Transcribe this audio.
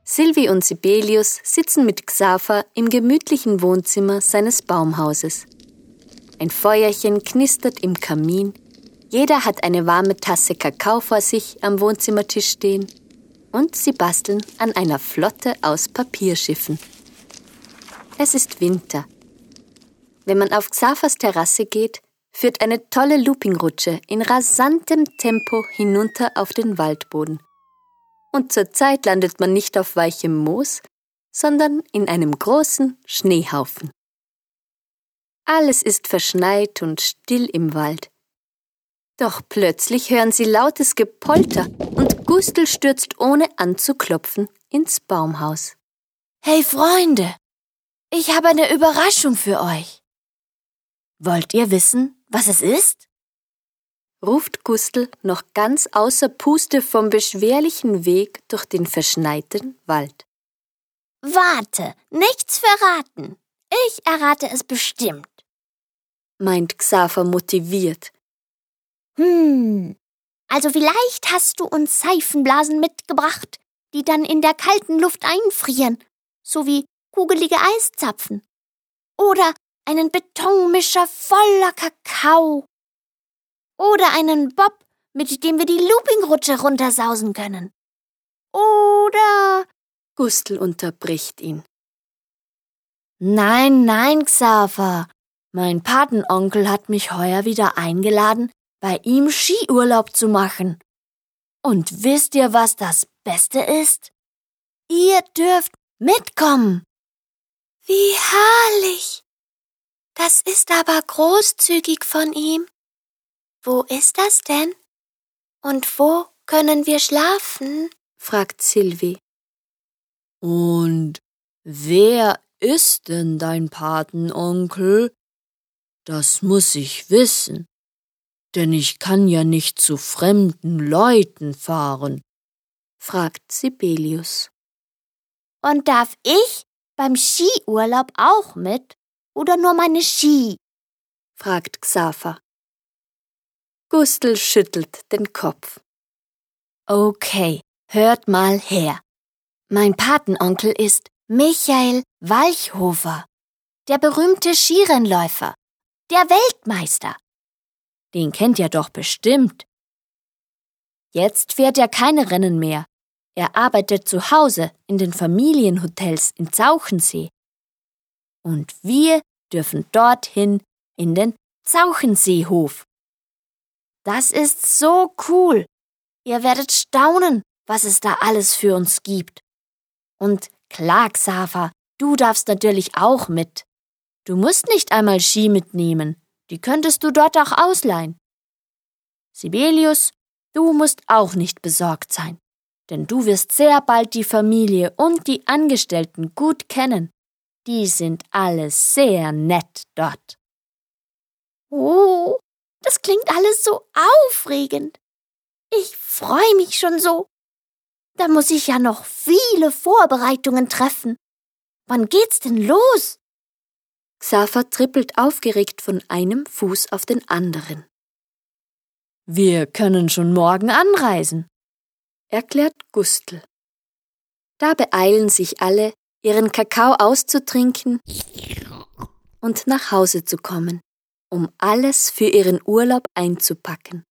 Sylvie und Sibelius sitzen mit Xaver im gemütlichen Wohnzimmer seines Baumhauses. Ein Feuerchen knistert im Kamin, jeder hat eine warme Tasse Kakao vor sich am Wohnzimmertisch stehen und sie basteln an einer Flotte aus Papierschiffen. Es ist Winter. Wenn man auf Xavers Terrasse geht, führt eine tolle Loopingrutsche in rasantem Tempo hinunter auf den Waldboden. Und zurzeit landet man nicht auf weichem Moos, sondern in einem großen Schneehaufen. Alles ist verschneit und still im Wald. Doch plötzlich hören sie lautes Gepolter und Gustl stürzt ohne anzuklopfen ins Baumhaus. Hey Freunde, ich habe eine Überraschung für euch. Wollt ihr wissen, was es ist? Ruft Gustl noch ganz außer Puste vom beschwerlichen Weg durch den verschneiten Wald. Warte, nichts verraten. Ich errate es bestimmt, meint Xaver motiviert. Also vielleicht hast du uns Seifenblasen mitgebracht, die dann in der kalten Luft einfrieren, sowie kugelige Eiszapfen. Oder einen Betonmischer voller Kakao. Oder einen Bob, mit dem wir die Loopingrutsche runtersausen können. Oder... Gustl unterbricht ihn. Nein, Xaver. Mein Patenonkel hat mich heuer wieder eingeladen, bei ihm Skiurlaub zu machen. Und wisst ihr, was das Beste ist? Ihr dürft mitkommen. Wie herrlich! Das ist aber großzügig von ihm. Wo ist das denn? Und wo können wir schlafen? Fragt Sylvie. Und wer ist denn dein Patenonkel? Das muss ich wissen, denn ich kann ja nicht zu fremden Leuten fahren, fragt Sibelius. Und darf ich beim Skiurlaub auch mit oder nur meine Ski? Fragt Xaver. Gustl schüttelt den Kopf. Okay, hört mal her. Mein Patenonkel ist Michael Walchhofer, der berühmte Skirennläufer, der Weltmeister. Den kennt ihr doch bestimmt. Jetzt fährt er keine Rennen mehr. Er arbeitet zu Hause in den Familienhotels in Zauchensee. Und wir dürfen dorthin in den Zauchenseehof. Das ist so cool. Ihr werdet staunen, was es da alles für uns gibt. Und klar, Xaver, du darfst natürlich auch mit. Du musst nicht einmal Ski mitnehmen, die könntest du dort auch ausleihen. Sibelius, du musst auch nicht besorgt sein, denn du wirst sehr bald die Familie und die Angestellten gut kennen. Die sind alle sehr nett dort. Oh, das klingt alles so aufregend. Ich freue mich schon so. Da muss ich ja noch viele Vorbereitungen treffen. Wann geht's denn los? Xaver trippelt aufgeregt von einem Fuß auf den anderen. Wir können schon morgen anreisen, erklärt Gustl. Da beeilen sich alle, ihren Kakao auszutrinken und nach Hause zu kommen, um alles für ihren Urlaub einzupacken.